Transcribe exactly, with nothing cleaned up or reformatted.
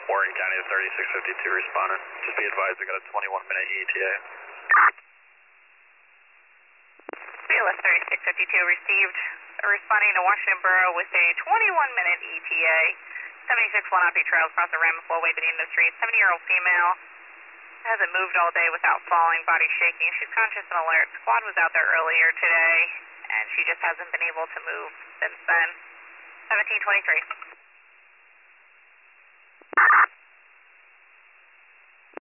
Warren County thirty-six fifty-two responding. Just be advised, we got a twenty-one minute E T A. B L S thirty-six fifty-two received, responding to Washington Borough with a twenty-one minute E T A. seventy-six Lenape Trail across the ramp flow way beneath the street. seventy-year-old female hasn't moved all day without falling, body shaking. She's conscious and alert. Squad was out there earlier today, and she just hasn't been able to move since then. seventeen twenty-three.